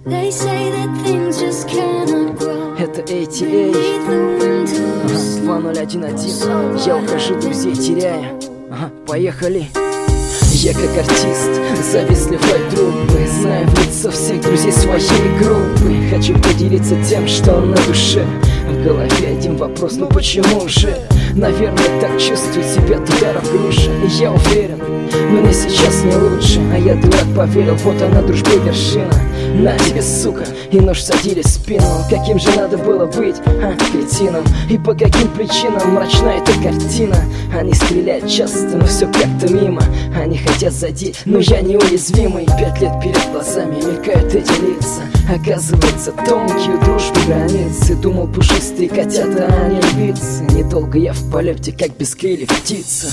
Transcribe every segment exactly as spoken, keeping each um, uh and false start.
Это эй ти эй, ага, два ноль один один. Я ухожу, друзей теряя. Ага, поехали. Я как артист, завистливой труппы, знаю в лицо всех друзей своей группы. Хочу поделиться тем, что на душе. В голове один вопрос, ну почему же? Наверное, так чувствует себя ударов груша. И я уверен, мне сейчас не лучше. А я, дурак, поверил, вот она, дружба, вершина. На тебе, сука, и нож садили в спину. Каким же надо было быть, а, кретином? И по каким причинам мрачна эта картина? Они стреляют часто, но все как-то мимо. Они хотят задеть, но я неуязвимый. Пять лет перед глазами мелькают эти лица. Оказывается, тонкие у дружбы границы. Думал, пушистые котята, а они львицы. Недолго я в полете, как без крыльев птица.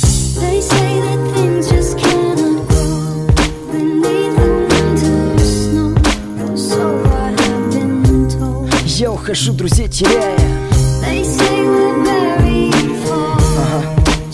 Я ухожу, друзей теряя. Ага.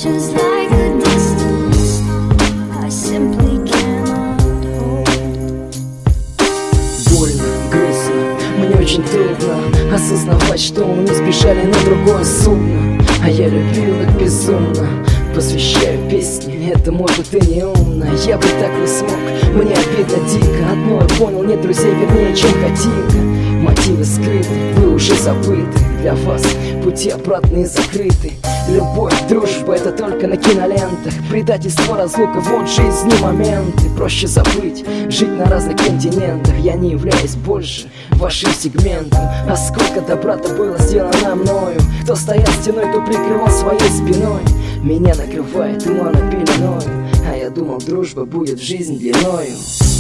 Больно, грустно, мне очень трудно осознавать, что мы не сбежали на другое судно. А я любил их безумно, посвящаю песни, это может и не умно. Я бы так не смог, мне обидно дико. Одно я понял, нет друзей вернее, чем хотинка. Мотивы скрыты, вы уже забыты. Для вас пути обратные закрыты. Любовь, дружба, это только на кинолентах. Предательство, разлука, вот жизни моменты. Проще забыть, жить на разных континентах. Я не являюсь больше вашим сегментом. А сколько добра-то было сделано мною. Кто стоял стеной, кто прикрывал своей спиной. Меня накрывает тумана пеленою. А я думал, дружба будет в жизнь длиною.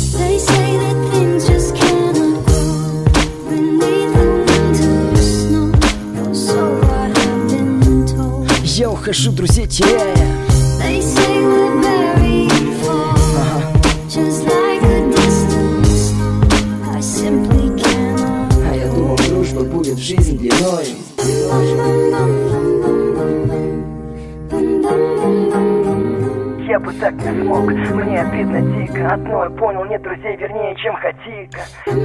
Я ухожу, друзей теряя. Ага. А я думал, дружба будет в жизнь длиною. Я бы так не смог, мне обидно дико. Одно я понял, нет друзей вернее, чем хотика.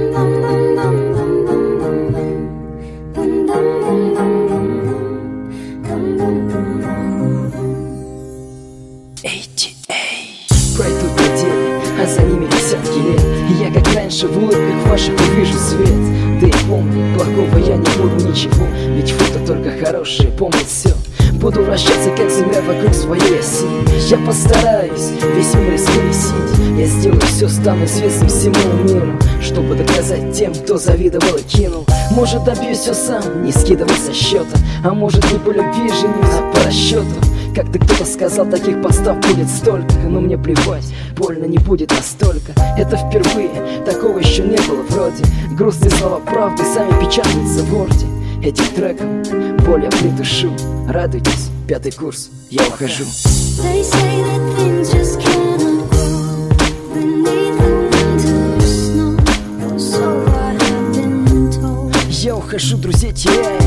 эй ти эй. Пройдут недели, а за ними десятки лет. И я как раньше в улыбках ваших увижу свет. Да и помни, плохого я не буду ничего. Ведь фото только хорошие помнят все. Буду вращаться, как земля вокруг своей оси. Я постараюсь весь мир исколесить. Я сделаю все, стану известным всему миру, чтобы доказать тем, кто завидовал и кинул. Может, добьюсь все сам, не скидывай со счета. А может, не по любви женюсь, а по расчету. Как-то кто-то сказал, таких постав будет столько. Но мне плевать, больно не будет настолько. Это впервые, такого еще не было вроде. Грустные слова правды сами печатаются в ворде. Этим треком боль я притушу. Радуйтесь, пятый курс, я ухожу. Я ухожу, друзей теряя.